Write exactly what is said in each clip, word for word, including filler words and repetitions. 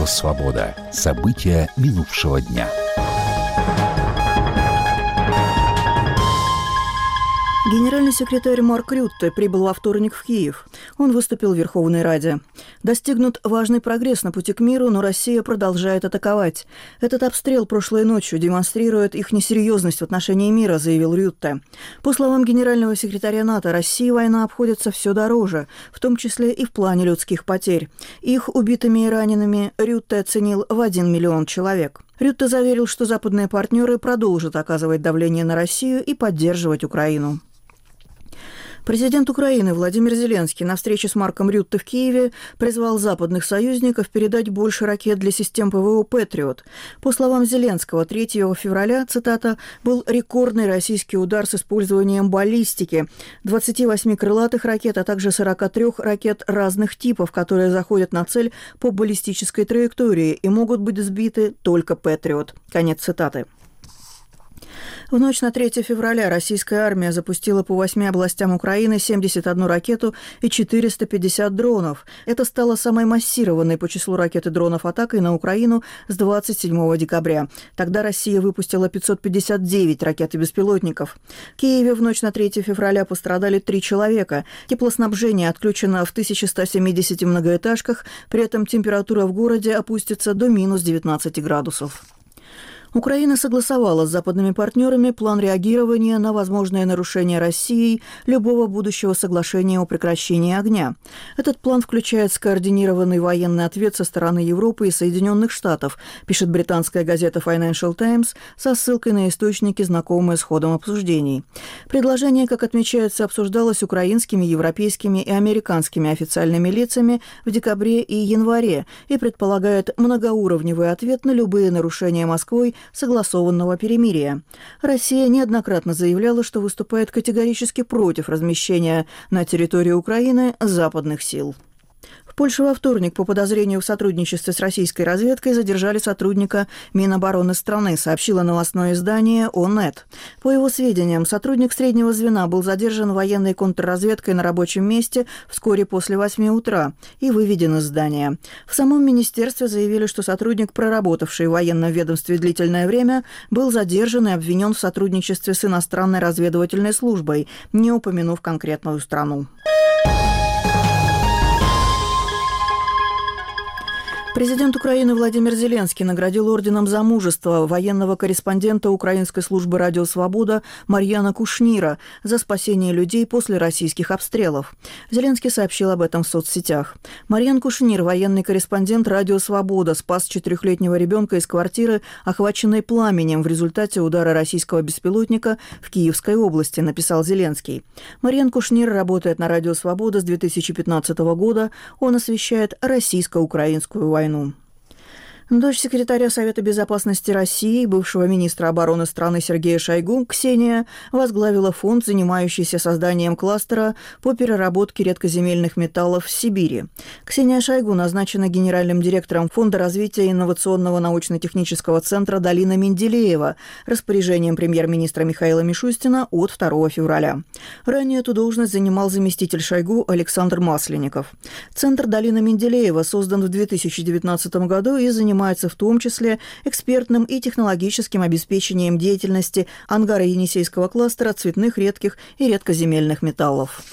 Радио «Свобода». События минувшего дня. Генеральный секретарь Марк Рютте прибыл во вторник в Киев. Он выступил в Верховной Раде. Достигнут важный прогресс на пути к миру, но Россия продолжает атаковать. Этот обстрел прошлой ночью демонстрирует их несерьезность в отношении мира, заявил Рютте. По словам генерального секретаря НАТО, России война обходится все дороже, в том числе и в плане людских потерь. Их убитыми и ранеными Рютте оценил в один миллион человек. Рютте заверил, что западные партнеры продолжат оказывать давление на Россию и поддерживать Украину. Президент Украины Владимир Зеленский на встрече с Марком Рютте в Киеве призвал западных союзников передать больше ракет для систем ПВО «Патриот». По словам Зеленского, третьего февраля, цитата, был рекордный российский удар с использованием баллистики, двадцати восьми крылатых ракет, а также сорока трёх ракет разных типов, которые заходят на цель по баллистической траектории и могут быть сбиты только «Патриот». Конец цитаты. В ночь на третье февраля российская армия запустила по восьми областям Украины семьдесят одну ракету и четыреста пятьдесят дронов. Это стало самой массированной по числу ракет и дронов атакой на Украину с двадцать седьмого декабря. Тогда Россия выпустила пятьсот пятьдесят девять ракет и беспилотников. В Киеве в ночь на третье февраля пострадали три человека. Теплоснабжение отключено в тысяча сто семидесяти многоэтажках, при этом температура в городе опустится до минус девятнадцати градусов. Украина согласовала с западными партнерами план реагирования на возможное нарушение Россией любого будущего соглашения о прекращении огня. Этот план включает скоординированный военный ответ со стороны Европы и Соединенных Штатов, пишет британская газета Financial Times со ссылкой на источники, знакомые с ходом обсуждений. Предложение, как отмечается, обсуждалось украинскими, европейскими и американскими официальными лицами в декабре и январе и предполагает многоуровневый ответ на любые нарушения Москвой согласованного перемирия. Россия неоднократно заявляла, что выступает категорически против размещения на территории Украины западных сил. В Польше во вторник по подозрению в сотрудничестве с российской разведкой задержали сотрудника Минобороны страны, сообщило новостное издание Онет. По его сведениям, сотрудник среднего звена был задержан военной контрразведкой на рабочем месте вскоре после восьми утра и выведен из здания. В самом министерстве заявили, что сотрудник, проработавший в военном ведомстве длительное время, был задержан и обвинен в сотрудничестве с иностранной разведывательной службой, не упомянув конкретную страну. Президент Украины Владимир Зеленский наградил орденом за мужество военного корреспондента Украинской службы «Радио Свобода» Марьяна Кушнира за спасение людей после российских обстрелов. Зеленский сообщил об этом в соцсетях. Марьян Кушнир, военный корреспондент «Радио Свобода», спас четырехлетнего ребенка из квартиры, охваченной пламенем в результате удара российского беспилотника в Киевской области, написал Зеленский. Марьян Кушнир работает на «Радио Свобода» с две тысячи пятнадцатого года. Он освещает российско-украинскую войну. Дочь секретаря Совета безопасности России, бывшего министра обороны страны Сергея Шойгу, Ксения, возглавила фонд, занимающийся созданием кластера по переработке редкоземельных металлов в Сибири. Ксения Шойгу назначена генеральным директором Фонда развития инновационного научно-технического центра «Долина Менделеева» распоряжением премьер-министра Михаила Мишустина от второго февраля. Ранее эту должность занимал заместитель Шойгу Александр Масленников. Центр «Долина Менделеева» создан в две тысячи девятнадцатом году и занимается в том числе экспертным и технологическим обеспечением деятельности ангара Енисейского кластера цветных, редких и редкоземельных металлов.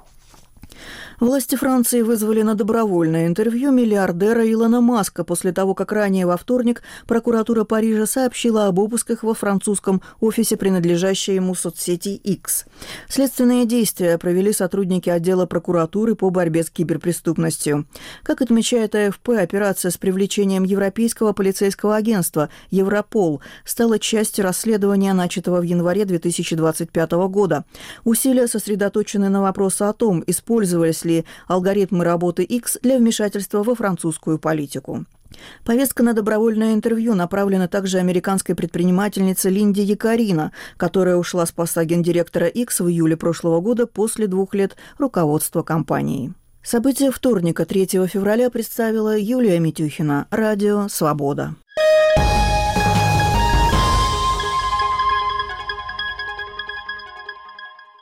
Власти Франции вызвали на добровольное интервью миллиардера Илона Маска после того, как ранее во вторник прокуратура Парижа сообщила об обысках во французском офисе, принадлежащей ему соцсети X. Следственные действия провели сотрудники отдела прокуратуры по борьбе с киберпреступностью. Как отмечает А Ф П, операция с привлечением Европейского полицейского агентства Европол стала частью расследования, начатого в январе две тысячи двадцать пятого года. Усилия сосредоточены на вопросе о том, использовались ли алгоритмы работы X для вмешательства во французскую политику. Повестка на добровольное интервью направлена также американской предпринимательнице Линде Якарина, которая ушла с поста гендиректора X в июле прошлого года после двух лет руководства компанией. События вторника, третьего февраля, представила Юлия Митюхина. Радио «Свобода».